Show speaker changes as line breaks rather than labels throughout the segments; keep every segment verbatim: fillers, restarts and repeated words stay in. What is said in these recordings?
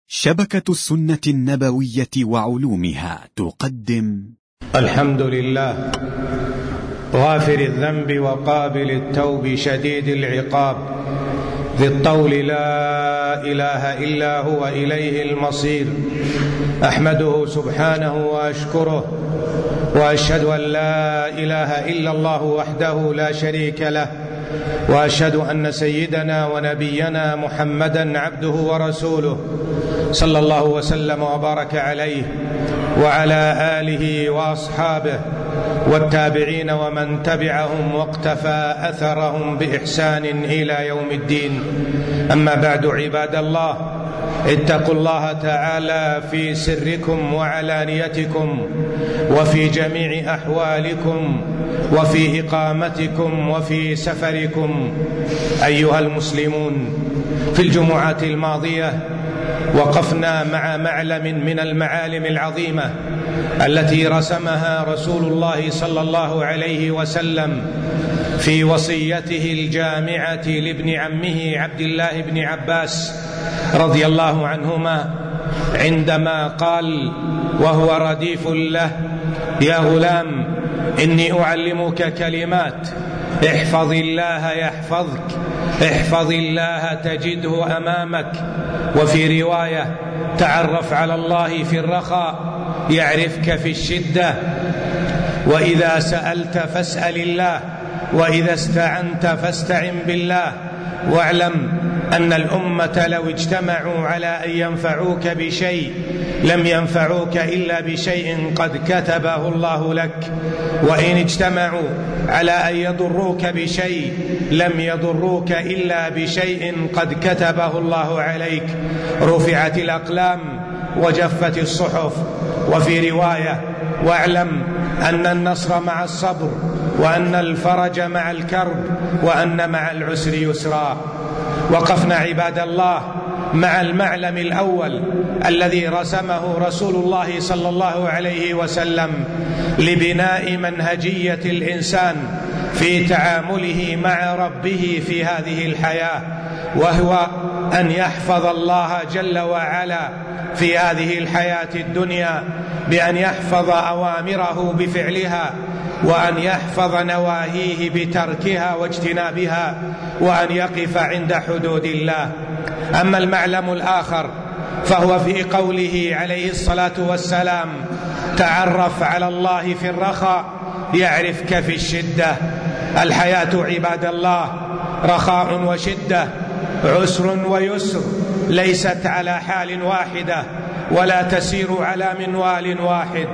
شبكة السنة النبوية وعلومها تقدم
الحمد لله غافر الذنب وقابل التوب شديد العقاب ذي الطول لا إله إلا هو إليه المصير. أحمده سبحانه وأشكره وأشهد أن لا إله إلا الله وحده لا شريك له، وأشهد أن سيدنا ونبينا محمدا عبده ورسوله صلى الله وسلم وبارك عليه وعلى آله وأصحابه والتابعين ومن تبعهم واقتفى أثرهم بإحسان إلى يوم الدين. أما بعد، عباد الله، اتقوا الله تعالى في سركم وعلانيتكم وفي جميع أحوالكم وفي إقامتكم وفي سفركم. أيها المسلمون، في الجمعة الماضية وقفنا مع معلم من المعالم العظيمة التي رسمها رسول الله صلى الله عليه وسلم في وصيته الجامعة لابن عمه عبد الله بن عباس رضي الله عنهما، عندما قال وهو رديف له: يا غلام، إني أعلمك كلمات، احفظ الله يحفظك، احفظ الله تجده أمامك. وفي رواية: تعرف على الله في الرخاء يعرفك في الشدة، وإذا سألت فاسأل الله، وإذا استعنت فاستعن بالله. واعلم أن الأمة لو اجتمعوا على أن ينفعوك بشيء لم ينفعوك إلا بشيء قد كتبه الله لك، وإن اجتمعوا على أن يضروك بشيء لم يضروك إلا بشيء قد كتبه الله عليك. رفعت الأقلام وجفت الصحف. وفي رواية: واعلم أن النصر مع الصبر، وأن الفرج مع الكرب، وأن مع العسر يسرا. وقفنا عباد الله مع المعلم الأول الذي رسمه رسول الله صلى الله عليه وسلم لبناء منهجية الإنسان في تعامله مع ربه في هذه الحياة، وهو أن يحفظ الله جل وعلا في هذه الحياة الدنيا بأن يحفظ أوامره بفعلها، وأن يحفظ نواهيه بتركها واجتنابها، وأن يقف عند حدود الله. أما المعلم الآخر فهو في قوله عليه الصلاة والسلام: تعرف على الله في الرخاء يعرفك في الشدة. الحياة عباد الله رخاء وشدة، عسر ويسر، ليست على حال واحدة ولا تسير على منوال واحد،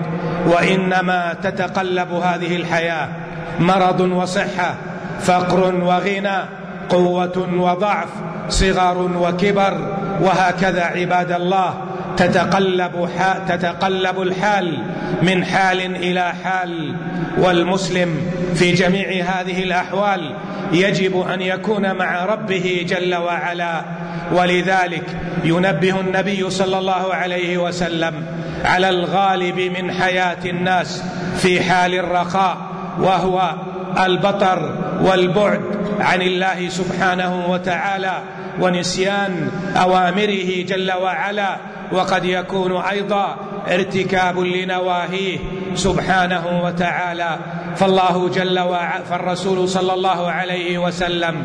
وإنما تتقلب هذه الحياة مرض وصحة، فقر وغنى، قوة وضعف، صغر وكبر، وهكذا عباد الله تتقلب, تتقلب الحال من حال إلى حال. والمسلم في جميع هذه الأحوال يجب أن يكون مع ربه جل وعلا. ولذلك ينبه النبي صلى الله عليه وسلم على الغالب من حياة الناس في حال الرخاء، وهو البطر والبعد عن الله سبحانه وتعالى ونسيان أوامره جل وعلا، وقد يكون أيضا ارتكاب لنواهيه سبحانه وتعالى. فالله جل وعلا فالرسول صلى الله عليه وسلم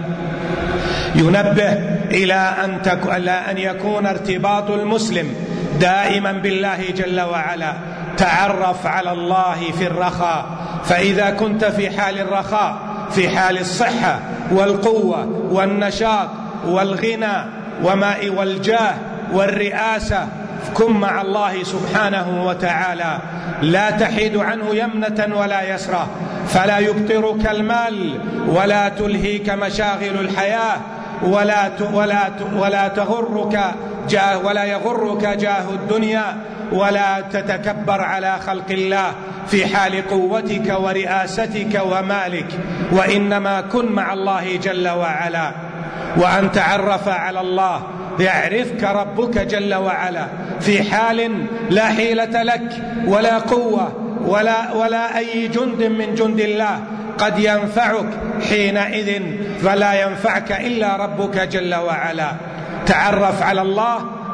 ينبه إلى أن, تك... إلى أن يكون ارتباط المسلم دائما بالله جل وعلا. تعرف على الله في الرخاء، فإذا كنت في حال الرخاء، في حال الصحة والقوة والنشاط والغنى وماء والجاه والرئاسة، كن مع الله سبحانه وتعالى، لا تحيد عنه يمنة ولا يسرى، فلا يبطرك المال ولا تلهيك مشاغل الحياة، ولا ولا ولا تغرك جاه ولا يغرك جاه الدنيا، ولا تتكبر على خلق الله في حال قوتك ورئاستك ومالك، وإنما كن مع الله جل وعلا. وأن تعرف على الله يعرفك ربك جل وعلا في حال لا حيلة لك ولا قوة ولا, ولا أي جند من جند الله قد ينفعك حينئذ، فلا ينفعك إلا ربك جل وعلا. تعرف على الله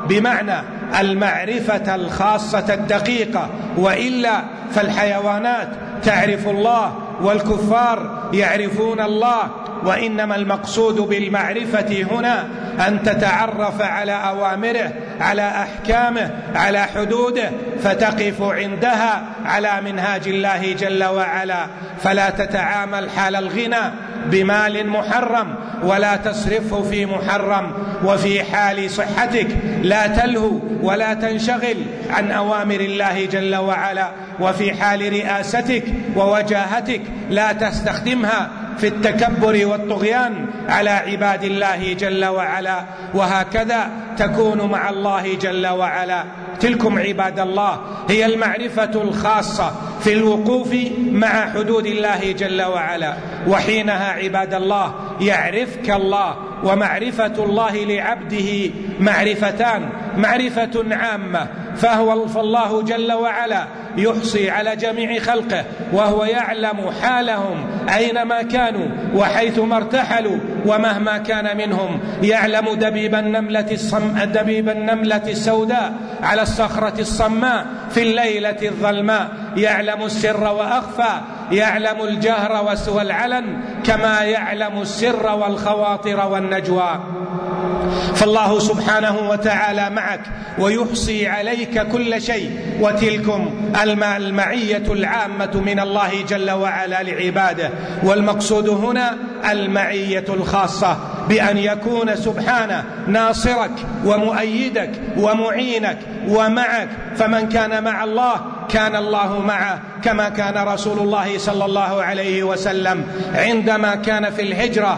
بمعنى المعرفة الخاصة الدقيقة، وإلا فالحيوانات تعرف الله والكفار يعرفون الله. وإنما المقصود بالمعرفة هنا أن تتعرف على أوامره، على أحكامه، على حدوده، فتقف عندها على منهاج الله جل وعلا، فلا تتعامل حال الغنى بمال محرم ولا تصرفه في محرم، وفي حال صحتك لا تلهو ولا تنشغل عن أوامر الله جل وعلا، وفي حال رئاستك ووجاهتك لا تستخدمها في التكبر والطغيان على عباد الله جل وعلا. وهكذا تكون مع الله جل وعلا. تلكم عباد الله هي المعرفة الخاصة في الوقوف مع حدود الله جل وعلا، وحينها عباد الله يعرفك الله. ومعرفة الله لعبده معرفتان: معرفة عامة فهو فالله جل وعلا يحصي على جميع خلقه، وهو يعلم حالهم أينما كانوا وحيثما ارتحلوا ومهما كان منهم. يعلم دبيب النملة, الصم... دبيب النملة السوداء على الصخرة الصماء في الليلة الظلماء، يعلم السر وأخفى، يعلم الجهر والعلن، كما يعلم السر والخواطر والنجوى. فالله سبحانه وتعالى معك ويحصي عليك كل شيء. وتلكم المعية العامة من الله جل وعلا لعباده. والمقصود هنا المعية الخاصة بأن يكون سبحانه ناصرك ومؤيدك ومعينك ومعك. فمن كان مع الله كان الله معه، كما كان رسول الله صلى الله عليه وسلم عندما كان في الهجرة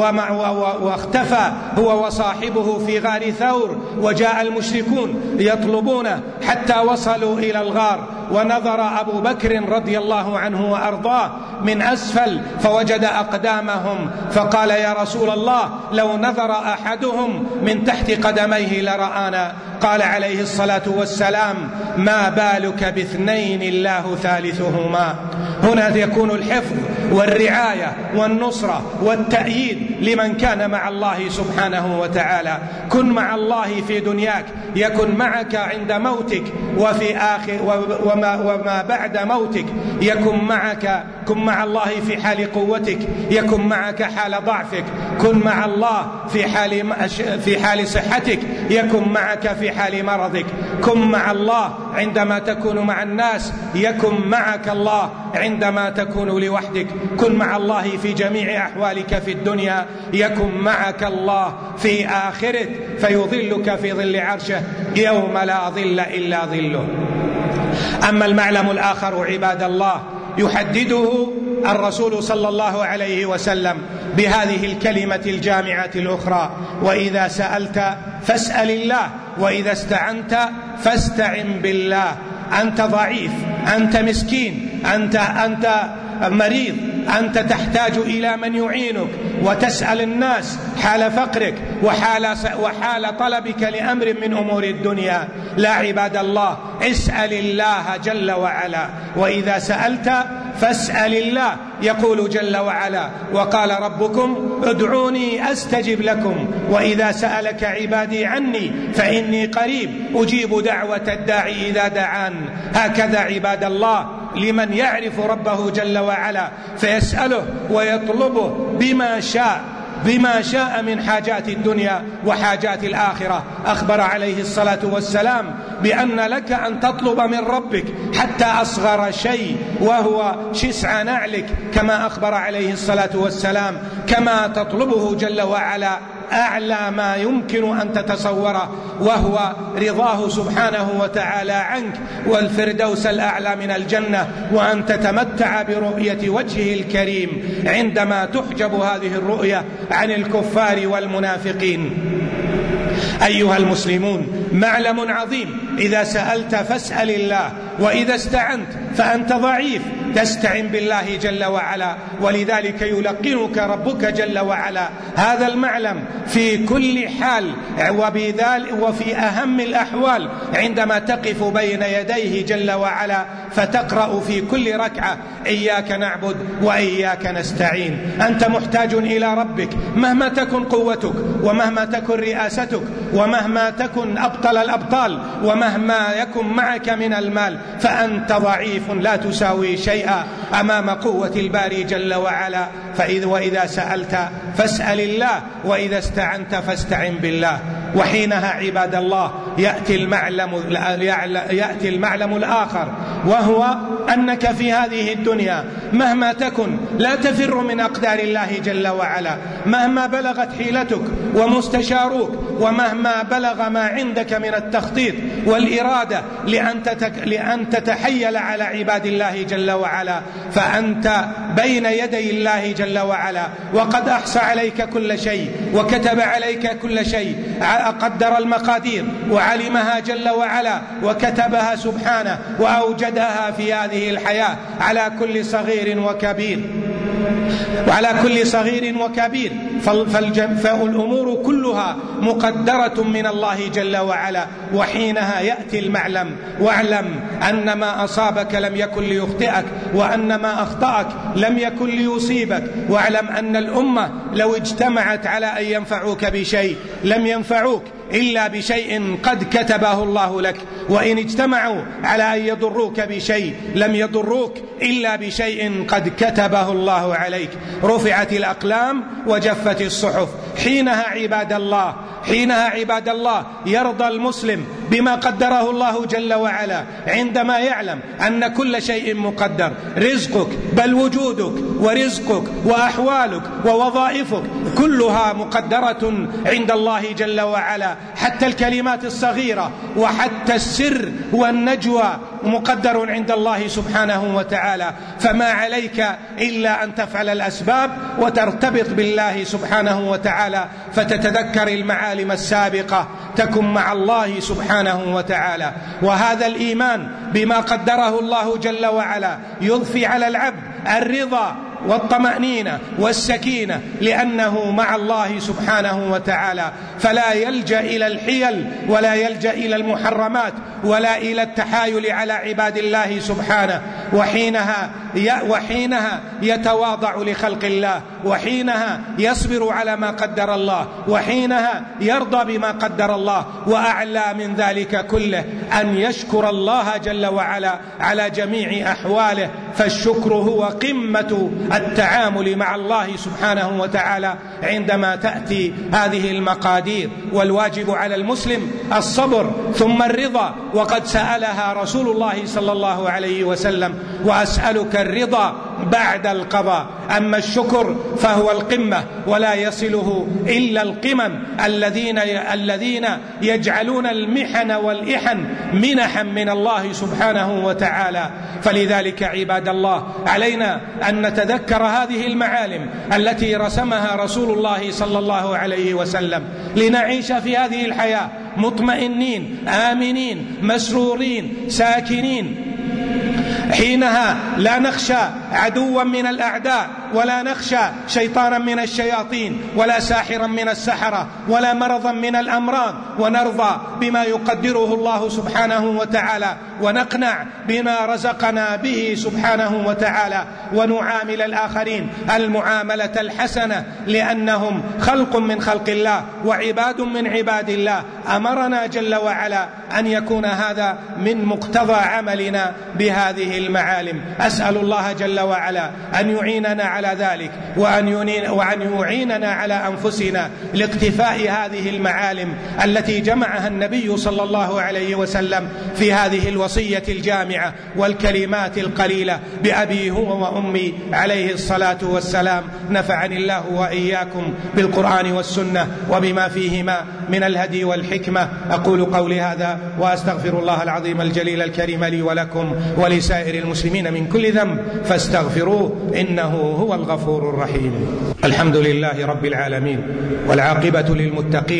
واختفى هو وصاحبه في غار ثور، وجاء المشركون يطلبونه حتى وصلوا إلى الغار، ونظر أبو بكر رضي الله عنه وأرضاه من أسفل فوجد أقدامهم، فقال: يا رسول الله، لو نظر أحدهم من تحت قدميه لرآنا. قال عليه الصلاة والسلام: ما بالك باثنين الله ثالثهما. هنا يكون الحفظ والرعاية والنصرة والتأييد لمن كان مع الله سبحانه وتعالى. كن مع الله في دنياك يكن معك عند موتك، وفي آخر وما, وما بعد موتك يكن معك. كن مع الله في حال قوتك، يكن معك حال ضعفك. كن مع الله في حال في حال صحتك، يكن معك في حال مرضك. كن مع الله عندما تكون مع الناس، يكن معك الله عندما تكون لوحدك. كن مع الله في جميع أحوالك في الدنيا، يكن معك الله في آخرة فيظلك في ظل عرشه يوم لا ظل إلا ظله. أما المعلم الآخر عباد الله يحدده الرسول صلى الله عليه وسلم بهذه الكلمة الجامعة الأخرى: وإذا سألت فاسأل الله، وإذا استعنت فاستعن بالله. أنت ضعيف، أنت مسكين، أنت, أنت مريض، أنت تحتاج إلى من يعينك، وتسأل الناس حال فقرك وحال, وحال طلبك لأمر من أمور الدنيا. لا عباد الله، اسأل الله جل وعلا. وإذا سألت فاسأل الله. يقول جل وعلا: وقال ربكم ادعوني أستجب لكم، وإذا سألك عبادي عني فإني قريب أجيب دعوة الداعي إذا دعان. هكذا عباد الله لمن يعرف ربه جل وعلا فيسأله ويطلبه بما شاء بما شاء من حاجات الدنيا وحاجات الآخرة. أخبر عليه الصلاة والسلام بأن لك أن تطلب من ربك حتى أصغر شيء وهو شسع نعلك، كما أخبر عليه الصلاة والسلام، كما تطلبه جل وعلا أعلى ما يمكن أن تتصوره، وهو رضاه سبحانه وتعالى عنك والفردوس الأعلى من الجنة، وأن تتمتع برؤية وجهه الكريم عندما تحجب هذه الرؤية عن الكفار والمنافقين. أيها المسلمون، معلم عظيم: إذا سألت فاسأل الله، وإذا استعنت فأنت ضعيف تستعن بالله جل وعلا. ولذلك يلقنك ربك جل وعلا هذا المعلم في كل حال وفي أهم الأحوال عندما تقف بين يديه جل وعلا فتقرأ في كل ركعة إياك نعبد وإياك نستعين. أنت محتاج إلى ربك مهما تكن قوتك ومهما تكن رئاستك ومهما تكن أبطل الأبطال ومهما يكن معك من المال، فأنت ضعيف لا تساوي شيئا أمام قوة الباري جل وعلا. فإذا وإذا سألت فاسأل الله وإذا استعنت فاستعن بالله. وحينها عباد الله يأتي المعلم, يأتي المعلم الآخر، وهو أنك في هذه الدنيا مهما تكن لا تفر من أقدار الله جل وعلا، مهما بلغت حيلتك ومستشاروك ومهما بلغ ما عندك من التخطيط والإرادة لأن, تتك... لأن تتحيل على عباد الله جل وعلا، فأنت بين يدي الله جل وعلا وقد أحصى عليك كل شيء وكتب عليك كل شيء، قدر المقادير وعلمها جل وعلا وكتبها سبحانه وأوجدها في هذه الحياة على كل صغير وكبير وعلى كل صغير وكبير. فالأمور كلها مقدرة من الله جل وعلا. وحينها يأتي المعلم، واعلم أن ما أصابك لم يكن ليخطئك وأن ما أخطأك لم يكن ليصيبك. واعلم أن الأمة لو اجتمعت على أن ينفعوك بشيء لم ينفعوك إلا بشيء قد كتبه الله لك، وإن اجتمعوا على أن يضروك بشيء لم يضروك إلا بشيء قد كتبه الله عليك. رفعت الأقلام وجفت الصحف. حينها عباد الله حينها عباد الله يرضى المسلم بما قدره الله جل وعلا عندما يعلم أن كل شيء مقدر. رزقك بل وجودك ورزقك وأحوالك ووظائفك كلها مقدرة عند الله جل وعلا، حتى الكلمات الصغيرة وحتى السر والنجوى مقدر عند الله سبحانه وتعالى. فما عليك إلا أن تفعل الأسباب وترتبط بالله سبحانه وتعالى فتتذكر المعالم السابقة، تكن مع الله سبحانه وتعالى. وهذا الإيمان بما قدره الله جل وعلا يضفي على العبد الرضا والطمأنينة والسكينة لأنه مع الله سبحانه وتعالى، فلا يلجأ إلى الحيل ولا يلجأ إلى المحرمات ولا إلى التحايل على عباد الله سبحانه. وحينها وحينها يتواضع لخلق الله، وحينها يصبر على ما قدر الله، وحينها يرضى بما قدر الله. وأعلى من ذلك كله أن يشكر الله جل وعلا على جميع أحواله، فالشكر هو قمة التعامل مع الله سبحانه وتعالى عندما تأتي هذه المقادير. والواجب على المسلم الصبر ثم الرضا، وقد سألها رسول الله صلى الله عليه وسلم: وأسألك الرضا بعد القضاء. أما الشكر فهو القمة ولا يصله إلا القمم الذين الذين يجعلون المحن والإحن منحا من الله سبحانه وتعالى. فلذلك عباد الله علينا أن نتذكر هذه المعالم التي رسمها رسول الله صلى الله عليه وسلم لنعيش في هذه الحياة مطمئنين آمنين مسرورين ساكنين. حينها لا نخشى عدوا من الأعداء ولا نخشى شيطانا من الشياطين ولا ساحرا من السحرة ولا مرضا من الأمراض، ونرضى بما يقدره الله سبحانه وتعالى ونقنع بما رزقنا به سبحانه وتعالى، ونعامل الآخرين المعاملة الحسنة لأنهم خلق من خلق الله وعباد من عباد الله. أمرنا جل وعلا أن يكون هذا من مقتضى عملنا بهذه المعالم. أسأل الله جل وعلا أن يعيننا على ذلك وأن يعيننا على أنفسنا لاقتفاء هذه المعالم التي جمعها النبي صلى الله عليه وسلم في هذه الوصية الجامعة والكلمات القليلة: بأبي هو وأمي عليه الصلاة والسلام. نفعني الله وإياكم بالقرآن والسنة وبما فيهما من الهدي والحكمة. أقول قولي هذا وأستغفر الله العظيم الجليل الكريم لي ولكم ولسائر المسلمين من كل ذنب فاستغفروه إنه هو الغفور الرحيم. الحمد لله رب العالمين، والعاقبة للمتقين،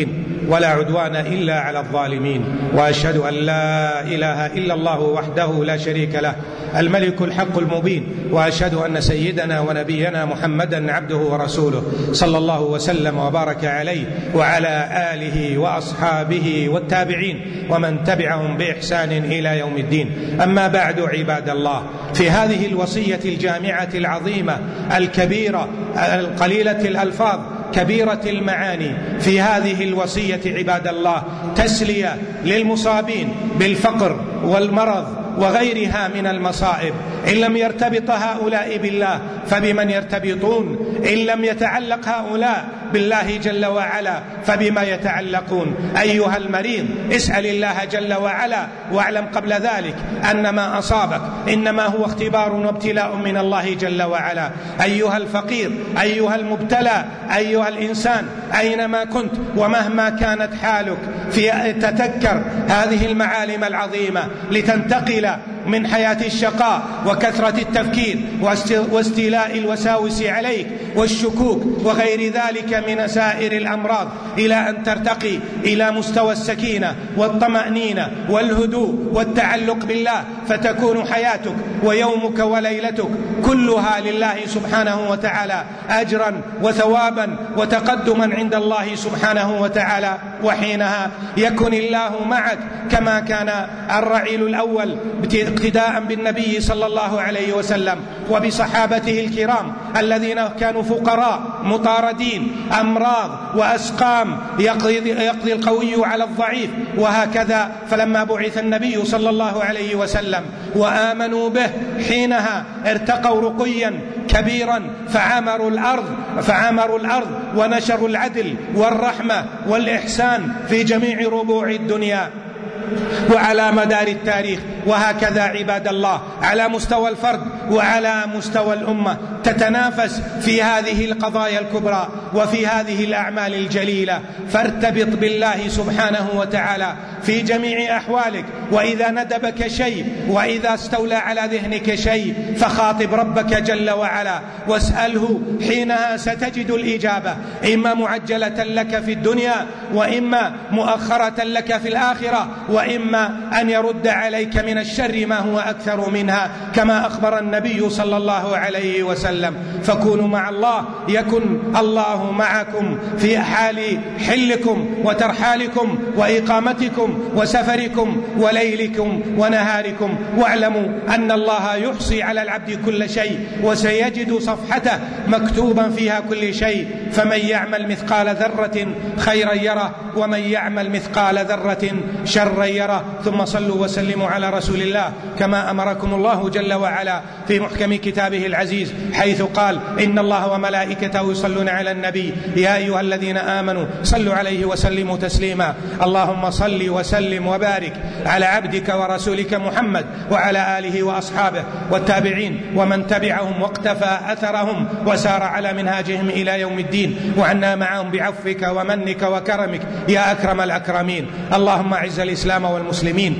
ولا عدوان إلا على الظالمين، وأشهد أن لا إله إلا الله وحده لا شريك له الملك الحق المبين، وأشهد أن سيدنا ونبينا محمدا عبده ورسوله صلى الله وسلم وبارك عليه وعلى آله وأصحابه والتابعين ومن تبعهم بإحسان إلى يوم الدين. أما بعد، عباد الله، في هذه الوصية الجامعة العظيمة الكبيرة القليلة الألفاظ كبيرة المعاني، في هذه الوصية عباد الله تسلية للمصابين بالفقر والمرض وغيرها من المصائب. إن لم يرتبط هؤلاء بالله فبمن يرتبطون؟ إن لم يتعلق هؤلاء بالله جل وعلا فبما يتعلقون؟ أيها المريض، اسأل الله جل وعلا، واعلم قبل ذلك أن ما أصابك إنما هو اختبار وابتلاء من الله جل وعلا. أيها الفقير، أيها المبتلى، أيها الإنسان، أينما كنت ومهما كانت حالك، في تتذكر هذه المعالم العظيمة لتنتقل من حياة الشقاء وكثرة التفكير واستيلاء الوساوس عليك والشكوك وغير ذلك من سائر الأمراض إلى أن ترتقي إلى مستوى السكينة والطمأنينة والهدوء والتعلق بالله، فتكون حياتك ويومك وليلتك كلها لله سبحانه وتعالى أجرا وثوابا وتقدما عند الله سبحانه وتعالى. وحينها يكن الله معك كما كان الرعيل الأول اقتداء بالنبي صلى الله عليه وسلم وبصحابته الكرام الذين كانوا فقراء مطاردين، أمراض وأسقام يقضي, يقضي القوي على الضعيف، وهكذا فلما بعث النبي صلى الله عليه وسلم وآمنوا به حينها ارتقوا رقيا كبيرا فعمروا الأرض فعمروا الأرض ونشروا العدل والرحمة والإحسان في جميع ربوع الدنيا وعلى مدار التاريخ. وهكذا عباد الله على مستوى الفرد وعلى مستوى الأمة تتنافس في هذه القضايا الكبرى وفي هذه الأعمال الجليلة. فارتبط بالله سبحانه وتعالى في جميع أحوالك، وإذا ندبك شيء وإذا استولى على ذهنك شيء فخاطب ربك جل وعلا واسأله، حينها ستجد الإجابة، إما معجلة لك في الدنيا وإما مؤخرة لك في الآخرة، وإما أن يرد عليك من الشر ما هو أكثر منها، كما أخبر النبي صلى الله عليه وسلم. فكونوا مع الله يكن الله معكم في حال حلكم وترحالكم وإقامتكم وسفركم وليلكم ونهاركم، واعلموا أن الله يحصي على العبد كل شيء وسيجد صفحته مكتوبا فيها كل شيء، فمن يعمل مثقال ذرة خيرا يره ومن يعمل مثقال ذرة شرا يره. ثم صلوا وسلموا على رسول الله كما أمركم الله جل وعلا في محكم كتابه العزيز، حيث قال: إن الله وملائكته يصلون على النبي يا أيها الذين آمنوا صلوا عليه وسلموا تسليما. اللهم صل وسلم وبارك على عبدك ورسولك محمد وعلى آله وأصحابه والتابعين ومن تبعهم واقتفى أثرهم وسار على منهاجهم إلى يوم الدين، وعنا معهم بعفوك ومنك وكرمك يا أكرم الأكرمين. اللهم أعز الإسلام والمسلمين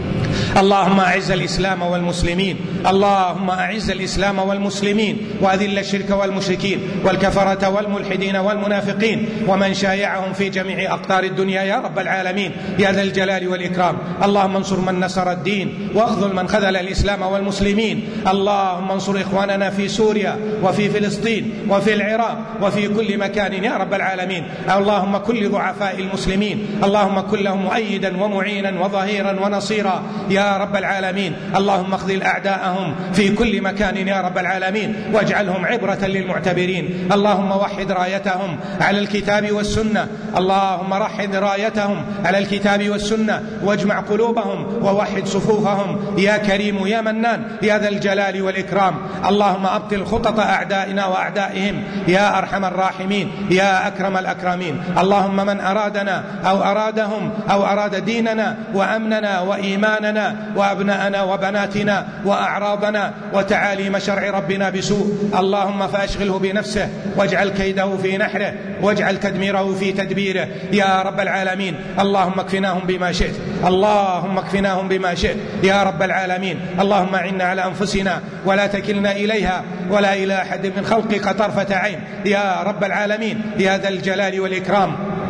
اللهم أعز الإسلام والمسلمين اللهم أعز الإسلام والمسلمين وأذل الشرك والمشركين والكفرة والملحدين والمنافقين ومن شايعهم في جميع أقطار الدنيا يا رب العالمين يا ذا الجلال والإكرام. اللهم انصر من نصر الدين واخذل من خذل الإسلام والمسلمين. اللهم انصر إخواننا في سوريا وفي فلسطين وفي العراق وفي كل مكان يا رب العالمين. اللهم كل ضعفاء المسلمين اللهم كن لهم مؤيدا ومعينا وظهيرا ونصيرا يا رب العالمين. اللهم اخذل أعداءهم في كل مكان يا رب العالمين واجعلهم عبرة للمعتبرين. اللهم وحد رايتهم على الكتاب والسنة اللهم رحد رايتهم على الكتاب والسنة واجمع قلوبهم ووحد صفوفهم يا كريم يا منان يا ذا الجلال والإكرام. اللهم أبطل خطط أعدائنا وأعدائهم يا أرحم الراحمين يا أكرم الأكرمين. اللهم من أرادنا أو أرادهم أو أراد ديننا وأمننا وإيماننا وأبناءنا وبناتنا وأعراضنا وتعاليم شرع ربنا بسوء اللهم فأشغله بنفسه واجعل كيده في نحره واجعل تدميره في تدبيره يا رب العالمين. اللهم اكفناهم بما شئت اللهم اكفناهم بما شئت يا رب العالمين. اللهم أعنا على أنفسنا ولا تكلنا إليها ولا إلى أحد من خلقك طرفة عين يا رب العالمين يا ذا الجلال والإكرام.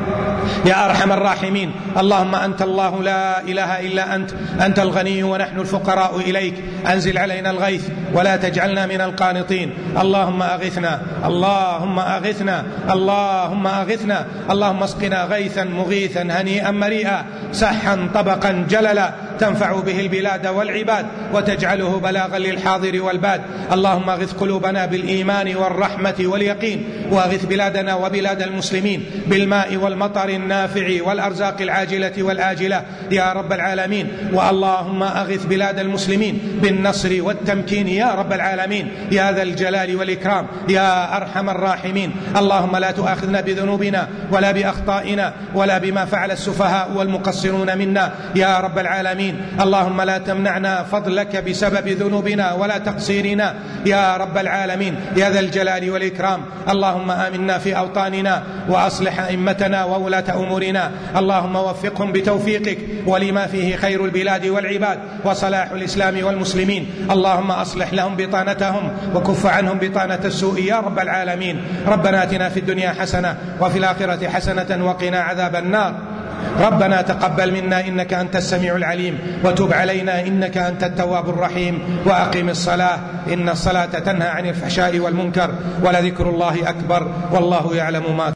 يا أرحم الراحمين. اللهم أنت الله لا إله إلا أنت، أنت الغني ونحن الفقراء إليك، أنزل علينا الغيث ولا تجعلنا من القانطين. اللهم أغثنا، اللهم أغثنا، اللهم أغثنا، اللهم اسقنا غيثا مغيثا هنيئا مريئا سحا طبقا جللا تنفع به البلاد والعباد وتجعله بلاغا للحاضر والباد. اللهم اغث قلوبنا بالإيمان والرحمة واليقين، واغث بلادنا وبلاد المسلمين بالماء والمطر النافع والأرزاق العاجلة والآجلة يا رب العالمين. واللهم اغث بلاد المسلمين بالنصر والتمكين يا رب العالمين يا ذا الجلال والإكرام يا أرحم الراحمين. اللهم لا تؤاخذنا بذنوبنا ولا بأخطائنا ولا بما فعل السفهاء والمقصرون منا يا رب العالمين. اللهم لا تمنعنا فضلك بسبب ذنوبنا ولا تقصيرنا يا رب العالمين يا ذا الجلال والإكرام. اللهم آمنا في أوطاننا وأصلح أئمتنا وولاة أمورنا، اللهم وفقهم بتوفيقك ولما فيه خير البلاد والعباد وصلاح الإسلام والمسلمين. اللهم أصلح لهم بطانتهم وكف عنهم بطانة السوء يا رب العالمين. ربنا آتنا في الدنيا حسنة وفي الآخرة حسنة وقنا عذاب النار. ربنا تقبل منا إنك أنت السميع العليم وتب علينا إنك أنت التواب الرحيم. وأقم الصلاة إن الصلاة تنهى عن الفحشاء والمنكر ولذكر الله أكبر والله يعلم ما